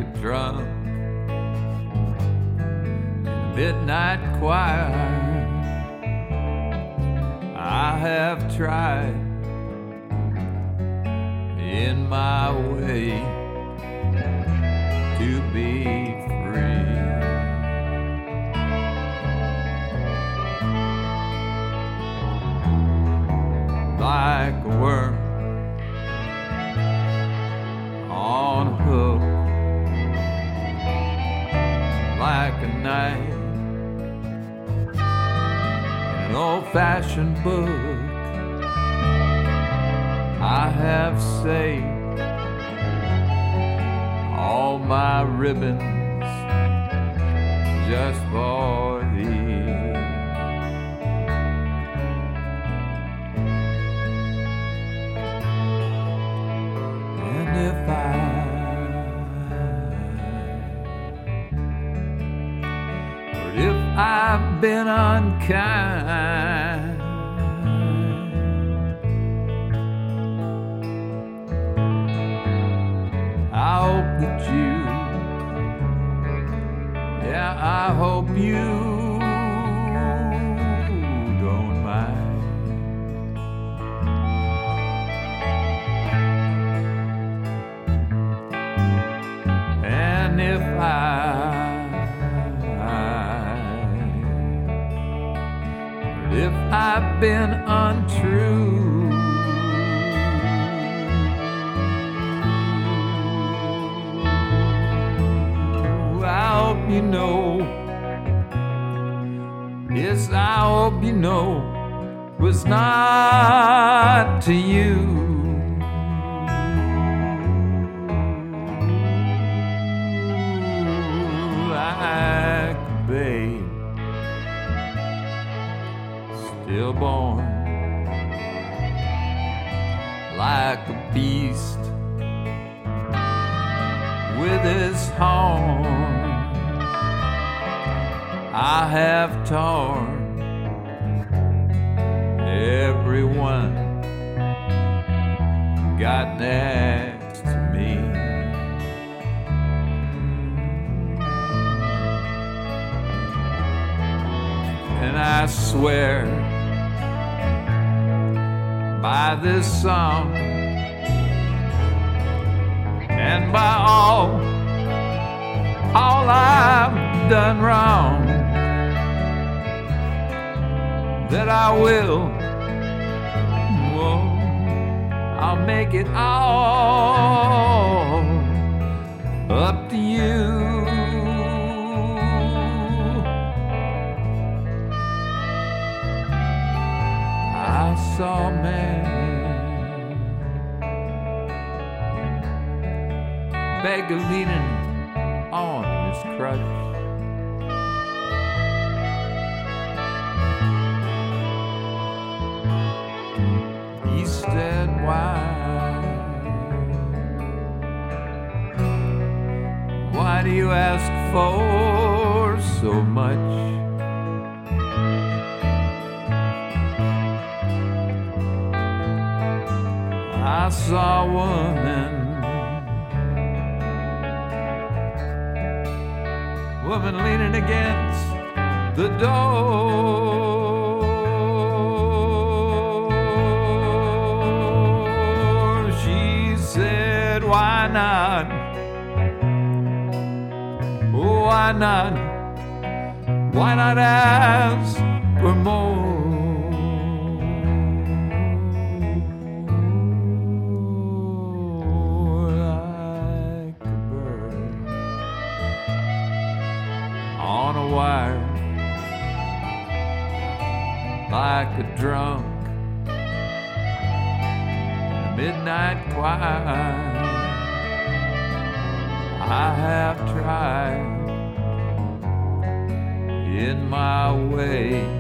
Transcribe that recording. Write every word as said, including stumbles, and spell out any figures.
drunk in the midnight choir. I have tried in my way to be free. Like a worm on a hook, like a knife in an old-fashioned book. I have saved all my ribbons just for thee. And if I or if I've been unkind, I hope that you, yeah, I hope you don't mind. And if I, if I've been untrue, I hope you know, yes, I hope you know, was not to you. Like a babe, stillborn, like a beast with his horn. I have torn everyone got next to me. And I swear by this song and by all, all I've done wrong, that I will, whoa, I'll make it all up to you. I saw a man beggar leaning on his crutch. He said, why, why do you ask for so much? I saw a woman, woman leaning against the door. She said, why not? Oh, why not? Why not ask for more? On a wire, like a drunk in a midnight choir. I have tried in my way